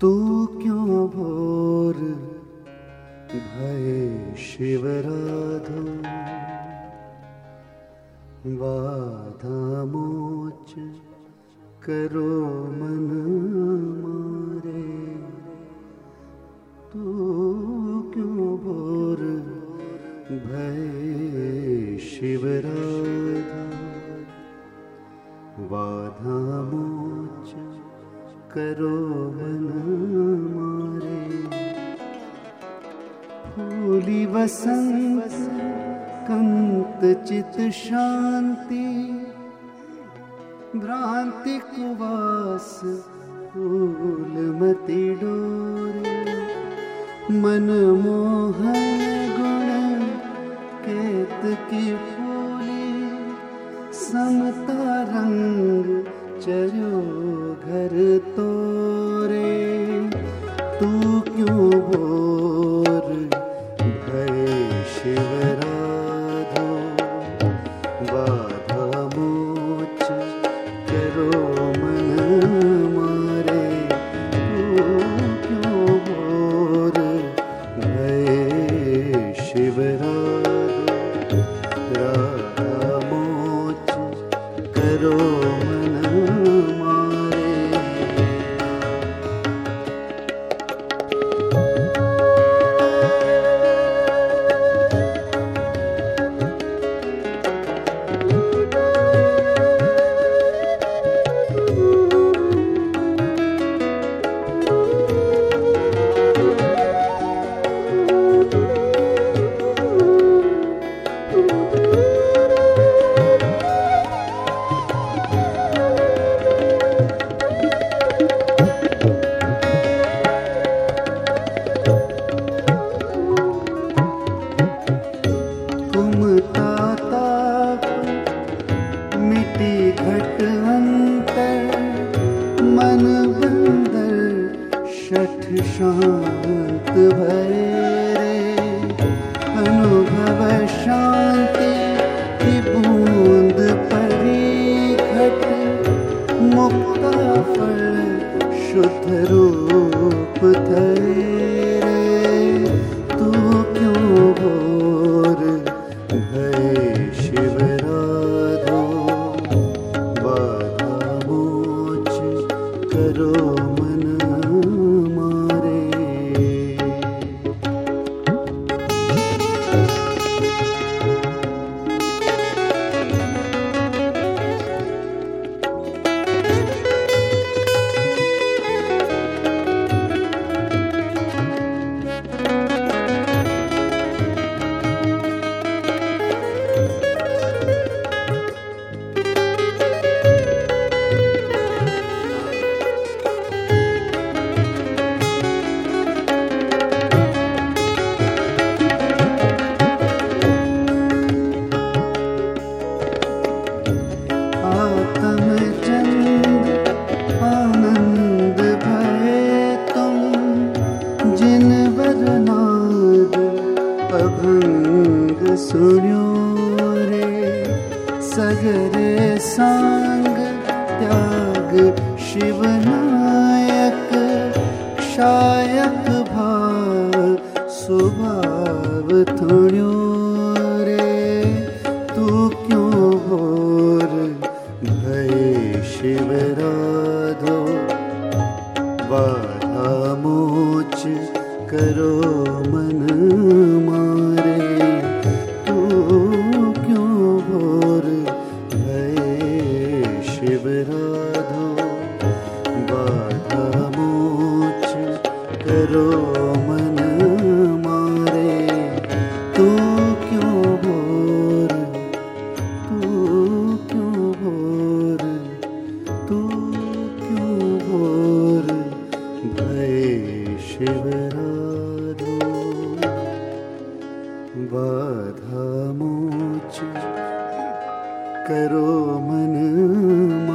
तू क्यों भोर भय शिवराधो, बाधा मोच करो मन मारे। तू क्यों भोर भय शिवराधो, बाधा मोच करो मन मारे। फूली वसंत कंत चित शांति, भ्रांति कुवास फूल मति डोरे। मन मोहन गुण केत की फूली, समता रंग चरो घर तोरे। तू क्यों भोर भय शिवराधो, बाधा मोच करो मन मारे। तू क्यों भोर भय शिवराधो, राधा मोच करो मन मारे। घट अंतर मन बंदर शठ शांत भैरे। अनुभव शांति की बूंद परी घट, मुक्ता फल शुद्ध रूप धैरे। तू क्यों भोर भय शिवराधो, करो मन मारे। अभंग सुन्यो रे, सगरे सांग त्याग शिवनायक। क्षायक भाव स्वभाव थुण्यो रे। तू क्यों भोर भय शिवराधो, बाधा मोच करो मन मारे। तू क्यों भोर भय शिवराधो, बाधा मोच करो मन मारे। तू क्यों भोर, तू क्यों भोर, तू क्यों भोर भय शिवराधो, बाधा मोच करो मन